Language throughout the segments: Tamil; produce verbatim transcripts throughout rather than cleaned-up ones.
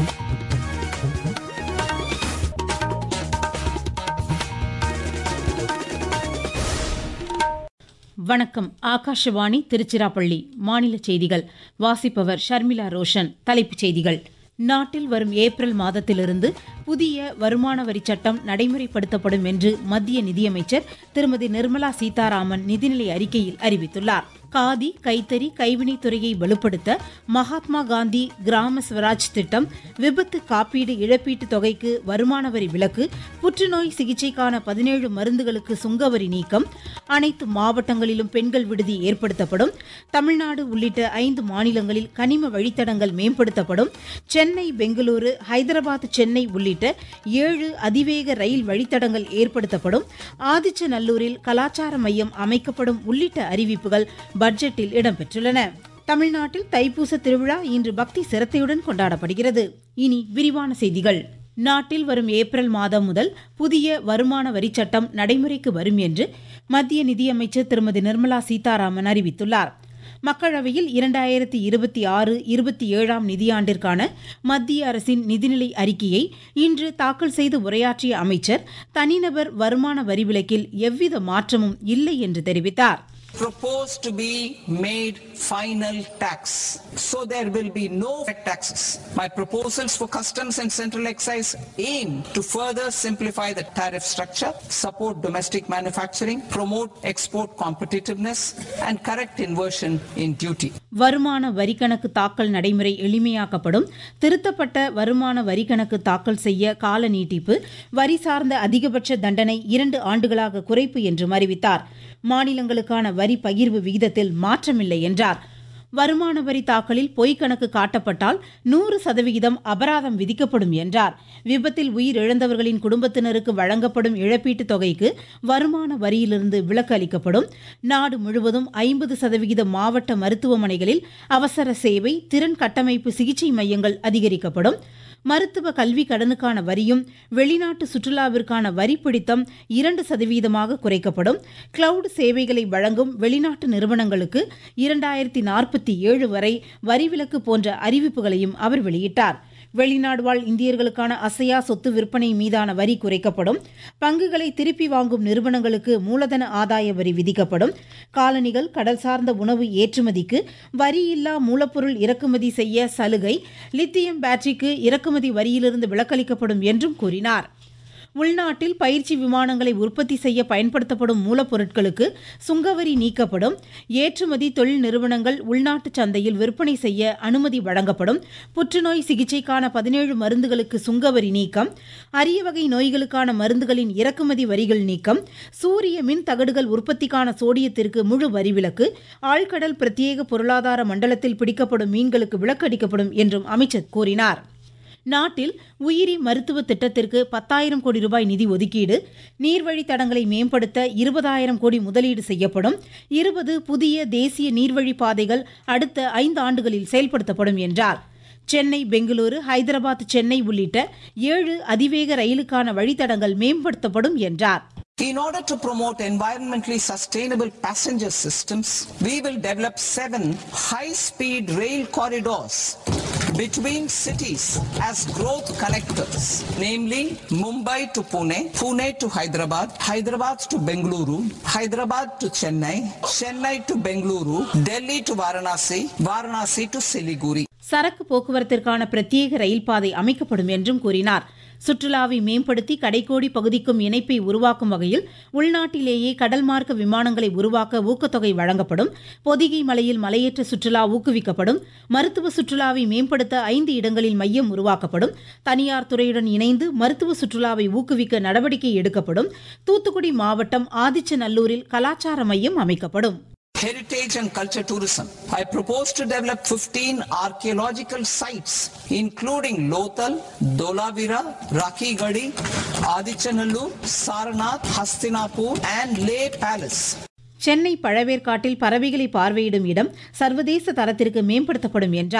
வணக்கம். ஆகாஷவாணி திருச்சிராப்பள்ளி. மாநில செய்திகள் வாசிப்பவர் ஷர்மிளா ரோஷன். தலைப்புச் செய்திகள். நாட்டில் வரும் ஏப்ரல் மாதத்திலிருந்து புதிய வருமான வரி சட்டம் நடைமுறைப்படுத்தப்படும் என்று மத்திய நிதியமைச்சர் திருமதி நிர்மலா சீதாராமன் நிதிநிலை அறிக்கையில் அறிவித்துள்ளார். காதி, கைத்தறி, கைவினைத் துறையை வலுப்படுத்த மகாத்மா காந்தி கிராம ஸ்வராஜ் திட்டம், விபத்து காப்பீடு இழப்பீட்டு தொகைக்கு வருமான வரி விலக்கு, புற்றுநோய் சிகிச்சைக்கான பதினேழு மருந்துகளுக்கு சுங்கவரி நீக்கம், அனைத்து மாவட்டங்களிலும் பெண்கள் விடுதி ஏற்படுத்தப்படும், தமிழ்நாடு உள்ளிட்ட ஐந்து மாநிலங்களில் கனிம வழித்தடங்கள் மேம்படுத்தப்படும், சென்னை, பெங்களூரு, ஹைதராபாத், சென்னை உள்ளிட்ட ஏழு அதிவேக ரயில் வழித்தடங்கள் ஏற்படுத்தப்படும், ஆதிச்சநல்லூரில் கலாச்சார மையம் அமைக்கப்படும் உள்ளிட்ட அறிவிப்புகள் பட்ஜெட்டில் இடம்பெற்றுள்ளன. தமிழ்நாட்டில் தைப்பூச திருவிழா இன்று பக்தி சிரத்தையுடன் கொண்டாடப்படுகிறது. இனி விரிவான செய்திகள். நாட்டில் வரும் ஏப்ரல் மாதம் முதல் புதிய வருமான வரி சட்டம் நடைமுறைக்கு வரும் என்று மத்திய நிதியமைச்சர் திருமதி நிர்மலா சீதாராமன் அறிவித்துள்ளார். மக்களவையில் இரண்டாயிரத்தி இருபத்தி ஆறு இருபத்தி ஏழாம் நிதியாண்டிற்கான மத்திய அரசின் நிதிநிலை அறிக்கையை இன்று தாக்கல் செய்து உரையாற்றிய அமைச்சர், தனிநபர் வருமான வரி விலக்கில் எவ்வித மாற்றமும் இல்லை என்று தெரிவித்தார். Proposed to be made final tax, so there will be no taxes. My proposals for customs and central excise aim to further simplify the tariff structure, support domestic manufacturing, promote export competitiveness and correct inversion in duty. வருமான வரி கணக்கு தாக்கல் நடைமுறை எளிமையாக்கப்படும். திருத்தப்பட்ட வருமான வரி கணக்கு தாக்கல் செய்ய கால நீட்டிப்பு, வரி சார்ந்த அதிகபட்ச தண்டனை இரண்டு ஆண்டுகளாக குறைப்பு என்றும் அறிவித்தார். மாநிலங்களுக்கான வரி பகிர்வு விகிதத்தில் மாற்றமில்லை என்றார். வருமான வரி தாக்கலில் பொய் கணக்கு காட்டப்பட்டால் நூறு சதவிகிதம் அபராதம் விதிக்கப்படும் என்றார். விபத்தில் உயிரிழந்தவர்களின் குடும்பத்தினருக்கு வழங்கப்படும் இழப்பீட்டுத் தொகைக்கு வருமான வரியிலிருந்து விலக்கு அளிக்கப்படும். நாடு முழுவதும் ஐம்பது சதவிகித மாவட்ட மருத்துவமனைகளில் அவசர சேவை, திறன் கட்டமைப்பு சிகிச்சை மையங்கள் அதிகரிக்கப்படும். மருத்துவ கல்வி கடனுக்கான வரியும் வெளிநாட்டு சுற்றுலாவிற்கான வரி பிடித்தம் இரண்டு சதவீதமாக குறைக்கப்படும். கிளவுட் சேவைகளை வழங்கும் வெளிநாட்டு நிறுவனங்களுக்கு இரண்டாயிரத்தி நாற்பத்தி ஏழு வரை வரி விலக்கு போன்ற அறிவிப்புகளையும் அவர் வெளியிட்டார். வெளிநாடு வாழ் இந்தியர்களுக்கான அசையா சொத்து விற்பனை மீதான வரி குறைக்கப்படும். பங்குகளை திருப்பி வாங்கும் நிறுவனங்களுக்கு மூலதன ஆதாய வரி விதிக்கப்படும். காலணிகள், கடல் சார்ந்த உணவு ஏற்றுமதிக்கு வரியில்லா மூலப்பொருள் இறக்குமதி செய்ய சலுகை, லித்தியம் பேட்டரிக்கு இறக்குமதி வரியிலிருந்து விலக்களிக்கப்படும் என்றும் கூறினார். உள்நாட்டில் பயிற்சி விமானங்களை உற்பத்தி செய்ய பயன்படுத்தப்படும் மூலப்பொருட்களுக்கு சுங்கவரி நீக்கப்படும். ஏற்றுமதி தொழில் நிறுவனங்கள் உள்நாட்டு சந்தையில் விற்பனை செய்ய அனுமதி வழங்கப்படும். புற்றுநோய் சிகிச்சைக்கான பதினேழு மருந்துகளுக்கு சுங்கவரி நீக்கம். அரிய வகை நோய்களுக்கான மருந்துகளின் இறக்குமதி வரிகள் நீக்கம். சூரிய மின் தகடுகள் உற்பத்திக்கான சோடியத்திற்கு முழு வரி விலக்கு. ஆழ்கடல் பிரத்யேக பொருளாதார மண்டலத்தில் பிடிக்கப்படும் மீன்களுக்கு விலக்கு அளிக்கப்படும் என்றும் அமைச்சர் கூறினார். நாட்டில் உயிரி மருத்துவ திட்டத்திற்கு பத்தாயிரம் கோடி ரூபாய் நிதி ஒதுக்கீடு. நீர்வழித் தடங்களை மேம்படுத்த இருபதாயிரம் கோடி முதலீடு செய்யப்படும். இருபது புதிய தேசிய நீர்வழி பாதைகள் அடுத்த ஐந்து ஆண்டுகளில் செயல்படுத்தப்படும் என்றார். சென்னை, பெங்களூரு, ஹைதராபாத், சென்னை உள்ளிட்ட ஏழு அதிவேக ரயிலுக்கான வழித்தடங்கள் மேம்படுத்தப்படும் என்றார். In order to promote environmentally sustainable passenger systems, we will develop seven high-speed rail corridors between cities as growth connectors, namely Mumbai to Pune, Pune to Hyderabad, Hyderabad to Bengaluru, Hyderabad to Chennai, Chennai to Bengaluru, Delhi to Varanasi, Varanasi to Siliguri. சரக்கு போக்குவரத்திற்கான பிரத்யேக ரயில் பாதை அமைக்கப்படும் என்றும் கூறினார். சுற்றுலாவை மேம்படுத்தி கடைக்கோடி பகுதிக்கும் இணைப்பை உருவாக்கும் வகையில் உள்நாட்டிலேயே கடல் மார்க்க விமானங்களை உருவாக்க ஊக்கத்தொகை வழங்கப்படும். பொதிகை மலையில் மலையேற்ற சுற்றுலா ஊக்குவிக்கப்படும். மருத்துவ சுற்றுலாவை மேம்படுத்த ஐந்து இடங்களில் மையம் உருவாக்கப்படும். தனியார் துறையுடன் இணைந்து மருத்துவ சுற்றுலாவை ஊக்குவிக்க நடவடிக்கை எடுக்கப்படும். தூத்துக்குடி மாவட்டம் ஆதிச்சநல்லூரில் கலாச்சார மையம் அமைக்கப்படும். Heritage and culture tourism. I propose to develop fifteen archaeological sites including Lothal, Dolavira, Rakhi Gadi, Adichanallur, Sarnath, Hastinapur and Leh Palace. Chennai பழவேற்காட்டில் பறவைகளை பார்வையிடும் இடம் சர்வதேச தரத்திற்கு மேம்படுத்தப்படும் என்றார்.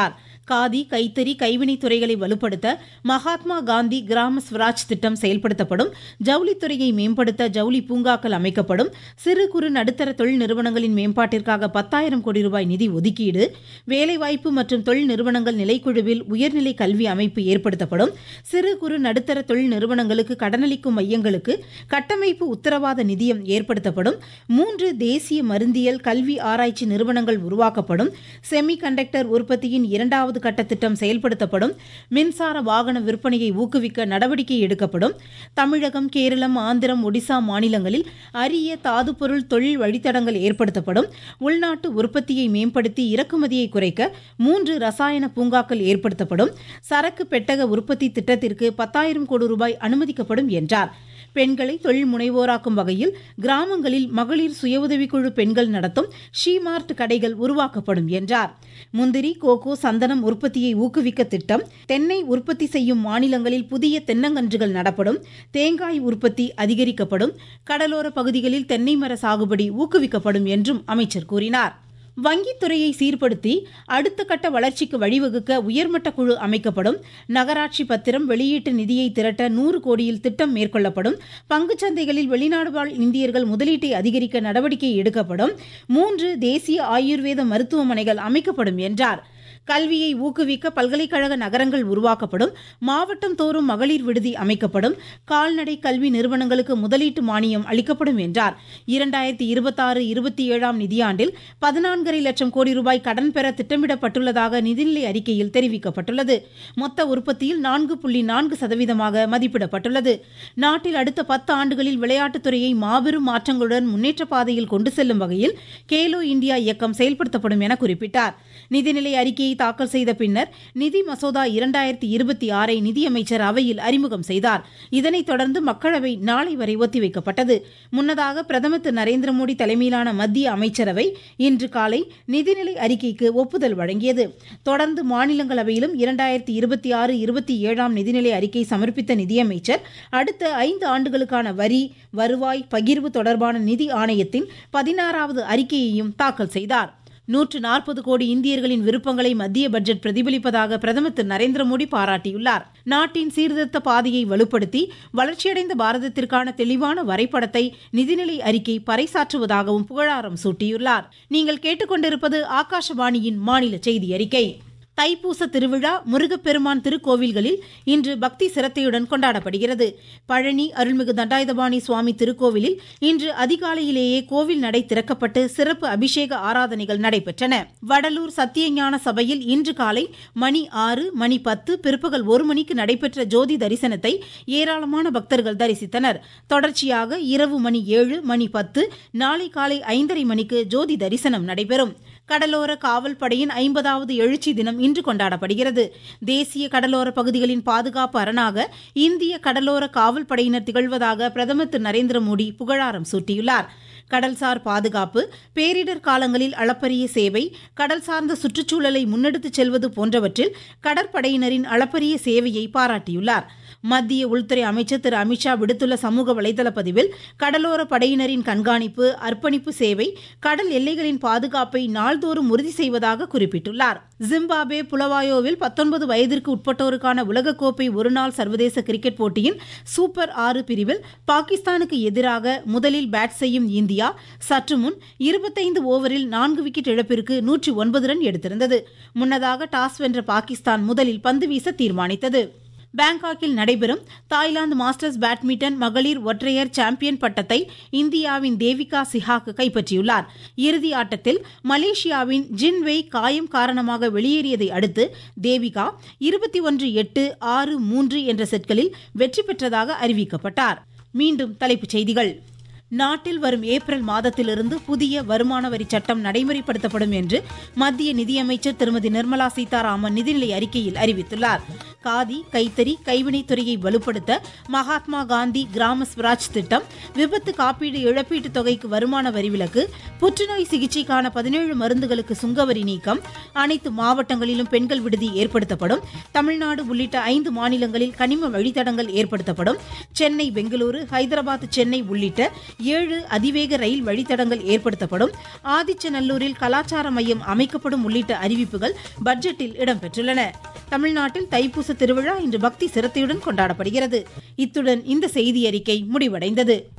காதி, கைத்தறி, கைவினைத் துறைகளை வலுப்படுத்த மகாத்மா காந்தி கிராம ஸ்வராஜ் திட்டம் செயல்படுத்தப்படும். ஜவுளித்துறையை மேம்படுத்த ஜவுளி பூங்காக்கள் அமைக்கப்படும். சிறு குறு நடுத்தர தொழில் நிறுவனங்களின் மேம்பாட்டிற்காக பத்தாயிரம் கோடி ரூபாய் நிதி ஒதுக்கீடு. வேலைவாய்ப்பு மற்றும் தொழில் நிறுவனங்கள் நிலைக்குழுவில் உயர்நிலை கல்வி அமைப்பு ஏற்படுத்தப்படும். சிறு குறு நடுத்தர தொழில் நிறுவனங்களுக்கு கடனளிக்கும் மையங்களுக்கு கட்டமைப்பு உத்தரவாத நிதியம் ஏற்படுத்தப்படும். மூன்று தேசிய மருந்தியல் கல்வி ஆராய்ச்சி நிறுவனங்கள் உருவாக்கப்படும். செமி கண்டக்டர் உற்பத்தியின் இரண்டாவது கட்ட திட்டம் செயல்படுத்தப்படும். மின்சார வாகன விற்பனையை ஊக்குவிக்க நடவடிக்கை எடுக்கப்படும். தமிழகம், கேரளம், ஆந்திரம், ஒடிசா மாநிலங்களில் அரிய தாது பொருள் தொழில் வழித்தடங்கள் ஏற்படுத்தப்படும். உள்நாட்டு உற்பத்தியை மேம்படுத்தி இறக்குமதியை குறைக்க மூன்று ரசாயன பூங்காக்கள் ஏற்படுத்தப்படும். சரக்கு பெட்டக உற்பத்தி திட்டத்திற்கு பத்தாயிரம் கோடி ரூபாய் அனுமதிக்கப்படும் என்றார். பெண்களை தொழில் முனைவோராக்கும் வகையில் கிராமங்களில் மகளிர் சுய உதவிக்குழு பெண்கள் நடத்தும் ஷீமார்ட் கடைகள் உருவாக்கப்படும் என்றார். முந்திரி, கோகோ, சந்தனம் உற்பத்தியை ஊக்குவிக்க திட்டம். தென்னை உற்பத்தி செய்யும் மாநிலங்களில் புதிய தென்னங்கன்றுகள் நடப்படும். தேங்காய் உற்பத்தி அதிகரிக்கப்படும். கடலோர பகுதிகளில் தென்னை மர சாகுபடி ஊக்குவிக்கப்படும் என்றும் அமைச்சர் கூறினார். வங்கித்துறையை சீர்படுத்தி அடுத்த கட்ட வளர்ச்சிக்கு வழிவகுக்க உயர்மட்ட குழு அமைக்கப்படும். நகராட்சி பத்திரம் வெளியீட்டு நிதியை திரட்ட நூறு கோடியில் திட்டம் மேற்கொள்ளப்படும். பங்குச்சந்தைகளில் வெளிநாடு வாழ் இந்தியர்கள் முதலீட்டை அதிகரிக்க நடவடிக்கை எடுக்கப்படும். மூன்று தேசிய ஆயுர்வேத மருத்துவமனைகள் அமைக்கப்படும் என்றார். கல்வியை ஊக்குவிக்க பல்கலைக்கழக நகரங்கள் உருவாக்கப்படும். மாவட்டம் தோறும் மகளிர் விடுதி அமைக்கப்படும். கால்நடை கல்வி நிறுவனங்களுக்கு முதலீட்டு மானியம் அளிக்கப்படும் என்றார். இரண்டாயிரத்தி இருபத்தி ஆறு இருபத்தி ஏழாம் நிதியாண்டில் பதினான்கரை லட்சம் கோடி ரூபாய் கடன் பெற திட்டமிடப்பட்டுள்ளதாக நிதிநிலை அறிக்கையில் தெரிவிக்கப்பட்டுள்ளது. மொத்த உற்பத்தியில் நான்கு புள்ளி நான்கு சதவீதமாக மதிப்பிடப்பட்டுள்ளது. நாட்டில் அடுத்த பத்து ஆண்டுகளில் விளையாட்டுத்துறையை மாபெரும் மாற்றங்களுடன் முன்னேற்ற பாதையில் கொண்டு செல்லும் வகையில் கேலோ இந்தியா இயக்கம் செயல்படுத்தப்படும் என குறிப்பிட்டார். நிதிநிலை அறிக்கையை தாக்கல் செய்த பின்னர் நிதி மசோதா இரண்டாயிரத்தி இருபத்தி ஆறை நிதியமைச்சர் அவையில் அறிமுகம் செய்தார். இதனைத் தொடர்ந்து மக்களவை நாளை வரை ஒத்திவைக்கப்பட்டது. முன்னதாக பிரதமர் திரு நரேந்திர மோடி தலைமையிலான மத்திய அமைச்சரவை இன்று காலை நிதிநிலை அறிக்கைக்கு ஒப்புதல் வழங்கியது. தொடர்ந்து மாநிலங்களவையிலும் இரண்டாயிரத்தி இருபத்தி ஆறு இருபத்தி ஏழாம் நிதிநிலை அறிக்கை சமர்ப்பித்த நிதியமைச்சர் அடுத்த ஐந்து ஆண்டுகளுக்கான வரி, வருவாய் பகிர்வு தொடர்பான நிதி ஆணையத்தின் பதினாறாவது அறிக்கையையும் தாக்கல் செய்தார். நூற்று நாற்பது கோடி இந்தியர்களின் விருப்பங்களை மத்திய பட்ஜெட் பிரதிபலிப்பதாக பிரதமர் திரு நரேந்திர மோடி பாராட்டியுள்ளார். நாட்டின் சீர்திருத்த பாதையை வலுப்படுத்தி வளர்ச்சியடைந்த பாரதத்திற்கான தெளிவான வரைபடத்தை நிதிநிலை அறிக்கை பறைசாற்றுவதாகவும் புகழாரம் சூட்டியுள்ளார். நீங்கள் கேட்டுக்கொண்டிருப்பது ஆகாஷவாணியின் மாநில செய்தி அறிக்கை. தைப்பூச திருவிழா முருகப்பெருமான் திருக்கோவில்களில் இன்று பக்தி சிரத்தையுடன் கொண்டாடப்படுகிறது. பழனி அருள்மிகு தண்டாயுதபாணி சுவாமி திருக்கோவிலில் இன்று அதிகாலையிலேயே கோவில் நடை திறக்கப்பட்டு சிறப்பு அபிஷேக ஆராதனைகள் நடைபெற்றன. வடலூர் சத்தியஞான சபையில் இன்று காலை மணி ஆறு, மணி பத்து, பிற்பகல் ஒரு மணிக்கு நடைபெற்ற ஜோதி தரிசனத்தை ஏராளமான பக்தர்கள் தரிசித்தனர். தொடர்ச்சியாக இரவு மணி ஏழு, மணி பத்து, நாளை காலை ஐந்தரை மணிக்கு ஜோதி தரிசனம் நடைபெறும். கடலோர காவல் படையின் ஐம்பதாவது எழுச்சி தினம் இன்று கொண்டாடப்படுகிறது. தேசிய கடலோர பகுதிகளின் பாதுகாப்பு அரணாக இந்திய கடலோர காவல் படையினர் திகழ்வதாக பிரதமர் திரு நரேந்திர மோடி புகழாரம் சூட்டியுள்ளார். கடல்சார் பாதுகாப்பு, பேரிடர் காலங்களில் அளப்பரிய சேவை, கடல் சார்ந்த சுற்றுச்சூழலை முன்னெடுத்துச் செல்வது போன்றவற்றில் கடற்படையினரின் அளப்பரிய சேவையை பாராட்டியுள்ளார். மத்திய உள்துறை அமைச்சர் திரு அமித்ஷா விடுத்துள்ள சமூக வலைதள பதிவில் கடலோர படையினரின் கண்காணிப்பு, அர்ப்பணிப்பு சேவை கடல் எல்லைகளின் பாதுகாப்பை நாள்தோறும் உறுதி செய்வதாக குறிப்பிட்டுள்ளார். ஜிம்பாப்வே புலவாயோவில் பத்தொன்பது வயதிற்கு உட்பட்டோருக்கான உலகக்கோப்பை ஒருநாள் சர்வதேச கிரிக்கெட் போட்டியின் சூப்பர் ஆறு பிரிவில் பாகிஸ்தானுக்கு எதிராக முதலில் பேட் செய்யும் இந்தியா சற்று முன் இருபத்தைந்து ஓவரில் நான்கு விக்கெட் இழப்பிற்கு நூற்றி ஒன்பது ரன் எடுத்திருந்தது. முன்னதாக டாஸ் வென்ற பாகிஸ்தான் முதலில் பந்து வீச தீர்மானித்தது. பாங்காக்கில் நடைபெறும் தாய்லாந்து மாஸ்டர்ஸ் பேட்மிண்டன் மகளிர் ஒற்றையர் சாம்பியன் பட்டத்தை இந்தியாவின் தேவிகா சிஹாக் கைப்பற்றியுள்ளார். இறுதி ஆட்டத்தில் மலேசியாவின் ஜின்வெய் காயம் காரணமாக வெளியேறியதை அடுத்து தேவிகா இருபத்தி ஒன்று எட்டு, ஆறு மூன்று என்ற செட்களில் வெற்றி பெற்றதாக அறிவிக்கப்பட்டார். மீண்டும் தலைப்புச் செய்திகள். நாட்டில் வரும் ஏப்ரல் மாதத்திலிருந்து புதிய வருமான வரி சட்டம் நடைமுறைப்படுத்தப்படும் என்று மத்திய நிதியமைச்சர் திருமதி நிர்மலா சீதாராமன் நிதிநிலை அறிக்கையில் அறிவித்துள்ளார். காதி, கைத்தறி, கைவினைத்துறையை வலுப்படுத்த மகாத்மா காந்தி கிராம ஸ்வராஜ் திட்டம், விபத்து காப்பீடு இழப்பீட்டுத் தொகைக்கு வருமான வரி விலக்கு, புற்றுநோய் சிகிச்சைக்கான பதினேழு மருந்துகளுக்கு சுங்கவரி நீக்கம், அனைத்து மாவட்டங்களிலும் பெண்கள் விடுதி ஏற்படுத்தப்படும், தமிழ்நாடு உள்ளிட்ட ஐந்து மாநிலங்களில் கனிம வழித்தடங்கள் ஏற்படுத்தப்படும், சென்னை, பெங்களூரு, ஹைதராபாத், சென்னை உள்ளிட்ட ஏழு அதிவேக ரயில் வழித்தடங்கள் ஏற்படுத்தப்படும், ஆதிச்சநல்லூரில் கலாச்சார மையம் அமைக்கப்படும் உள்ளிட்ட அறிவிப்புகள் பட்ஜெட்டில் இடம்பெற்றுள்ளன. தமிழ்நாட்டில் தைப்பூச திருவிழா இன்று பக்தி சிரத்தையுடன் கொண்டாடப்படுகிறது. இத்துடன் இந்த செய்தி அறிக்கை முடிவடைந்தது.